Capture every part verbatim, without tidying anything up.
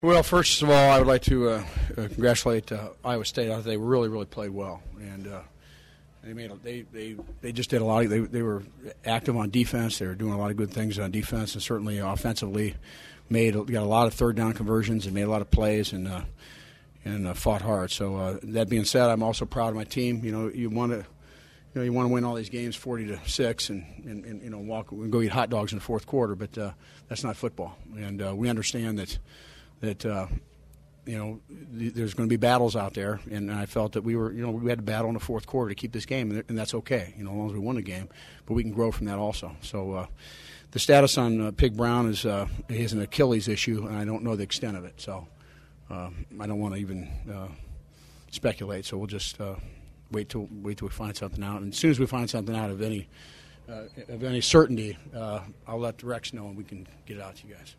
Well, first of all, I would like to uh, uh, congratulate uh, Iowa State. I thought they really, really played well, and uh, they made a, they, they they just did a lot. Of, they they were active on defense. They were doing a lot of good things on defense, and certainly offensively, made got a lot of third down conversions and made a lot of plays and uh, and uh, fought hard. So uh, that being said, I'm also proud of my team. You know, you want to. You know, you want to win all these games forty to six and, and, and you know, walk and go eat hot dogs in the fourth quarter, but uh, that's not football. And uh, we understand that that uh, you know th- there's going to be battles out there, and I felt that we were you know we had to battle in the fourth quarter to keep this game, and, and that's okay. You know, as long as we won the game, but we can grow from that also. So uh, the status on uh, Pig Brown is uh, he has an Achilles issue, and I don't know the extent of it. So uh, I don't want to even uh, speculate. So we'll just uh, wait till wait till we find something out, and as soon as we find something out of any uh, of any certainty, uh, I'll let Rex know, and we can get it out to you guys.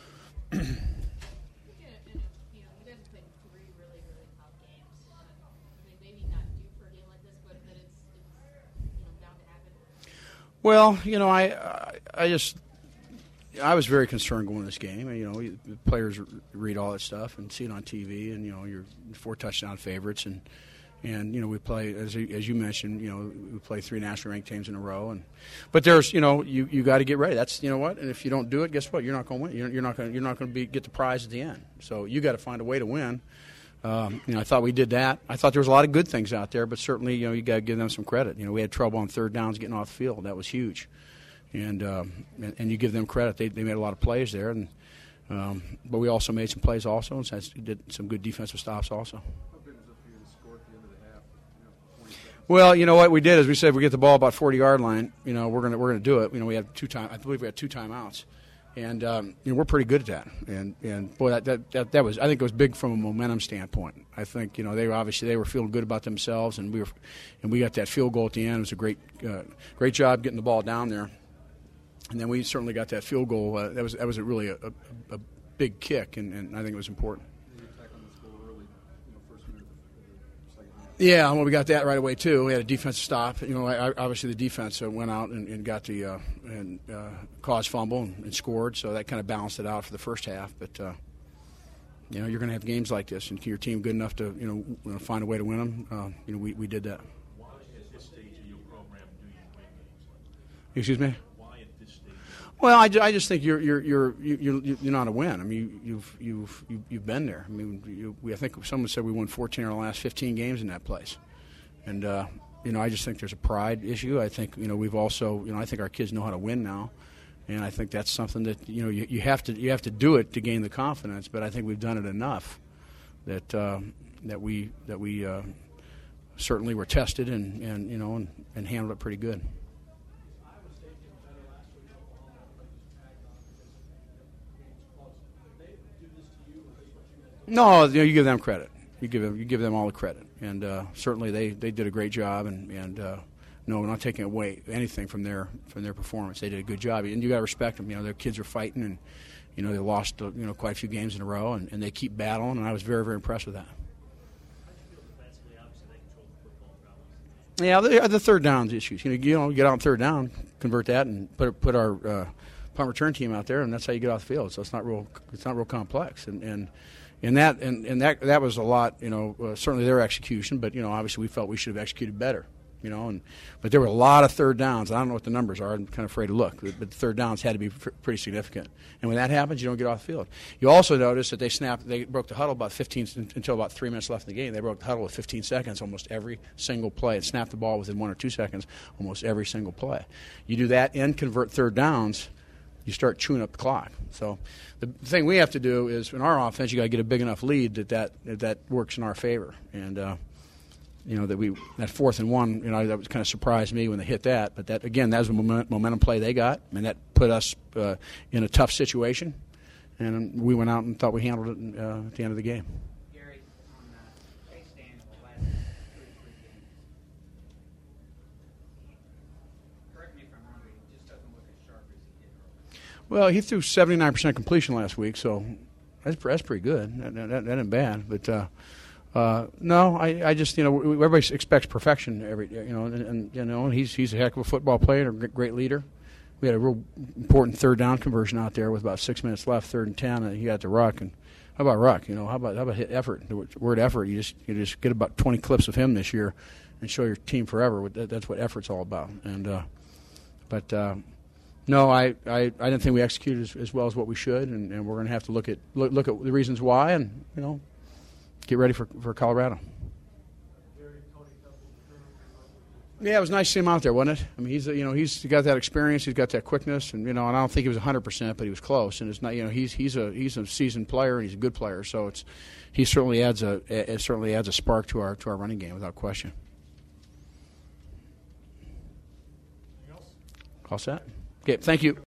Well, you know, I, I, I just, I was very concerned going to this game. You know, the players read all that stuff and see it on T V, and you know, you're four touchdown favorites, and and you know, we play as you, as you mentioned, you know, we play three nationally ranked teams in a row, and but there's, you know, you, you got to get ready. That's, you know what, and if you don't do it, guess what? You're not going to win. You're, you're not going you're not going to be get the prize at the end. So you got to find a way to win. Um, you know, I thought we did that. I thought there was a lot of good things out there, but certainly, you know, you got to give them some credit. You know, we had trouble on third downs getting off the field. That was huge, and um, and, and you give them credit. They they made a lot of plays there, and um, but we also made some plays also, and so did some good defensive stops also. How big was it for you to score at the end of the half? You know, well, you know what we did is we said if we get the ball about forty yard line, you know, we're gonna we're gonna do it. You know, we had two time. I believe we had two timeouts. And um, you know, we're pretty good at that, and and boy, that, that that that was I think it was big from a momentum standpoint. I think you know they were obviously they were feeling good about themselves, and we were, and we got that field goal at the end. It was a great uh, great job getting the ball down there, and then we certainly got that field goal. Uh, that was that was a really a, a, a big kick, and, and I think it was important. Yeah, well, we got that right away too. We had a defensive stop. You know, I, obviously the defense uh, went out and, and got the uh, and uh, caused fumble and, and scored, so that kind of balanced it out for the first half. But uh, you know, you're going to have games like this, and your team good enough to you know find a way to win them. Uh, you know, we we did that. Why at this stage of your program do you win games like that? Excuse me. Why at this stage? Well, I, I just think you're you're you're you're you're not a win. I mean, you've you've you've been there. I mean, you, we I think someone said we won fourteen of the last fifteen games in that place, and uh, you know I just think there's a pride issue. I think you know we've also you know I think our kids know how to win now, and I think that's something that you know you, you have to you have to do it to gain the confidence. But I think we've done it enough that uh, that we that we uh, certainly were tested and, and you know and, and handled it pretty good. No, you know, you give them credit. You give them, you give them all the credit, and uh, certainly they, they did a great job. And, and uh, no, we're not taking away anything from their from their performance. They did a good job, and you got to respect them. You know, their kids are fighting, and you know they lost uh, you know quite a few games in a row, and, and they keep battling. And I was very very impressed with that. Yeah, the, the third downs issues. You know, you know, get out on third down, convert that, and put put our uh, punt return team out there, and that's how you get off the field. So it's not real it's not real complex, and. and And that and, and that that was a lot, you know. Uh, certainly their execution, but you know, obviously we felt we should have executed better, you know. And but there were a lot of third downs. I don't know what the numbers are. I'm kind of afraid to look, but the third downs had to be pr- pretty significant. And when that happens, you don't get off the field. You also notice that they snapped, they broke the huddle about fifteen until about three minutes left in the game. They broke the huddle with fifteen seconds almost every single play, and snapped the ball within one or two seconds almost every single play. You do that and convert third downs, you start chewing up the clock. So the thing we have to do is, in our offense, you got to get a big enough lead that that, that, that works in our favor. And uh, you know that we that fourth and one, you know, that was kind of surprised me when they hit that. But that again, that was a moment, momentum play they got, and that put us uh, in a tough situation. And we went out and thought we handled it uh, at the end of the game. Gary, on uh, Chase Daniel, the last three, three games. Correct me if I'm wrong, but he just doesn't look as sharp as he did earlier. Well, he threw seventy-nine percent completion last week, so that's that's pretty good. That, that, that ain't bad. But uh, uh, no, I, I just you know everybody expects perfection every you know and, and you know he's he's a heck of a football player and a great leader. We had a real important third down conversion out there with about six minutes left, third and ten, and he got the ruck, and how about Ruck? You know, how about how about hit effort? The word effort. You just you just get about twenty clips of him this year, and show your team forever. That, that's what effort's all about. And uh, but uh, no, I, I, I didn't think we executed as, as well as what we should, and, and we're going to have to look at look, look at the reasons why, and you know, get ready for for Colorado. Yeah, it was nice to see him out there, wasn't it? I mean, he's you know he's got that experience, he's got that quickness, and you know, and I don't think he was one hundred percent, but he was close. And it's not you know he's he's a he's a seasoned player and he's a good player, so it's he certainly adds a it certainly adds a spark to our to our running game without question. Anything else? All set. Okay, thank you.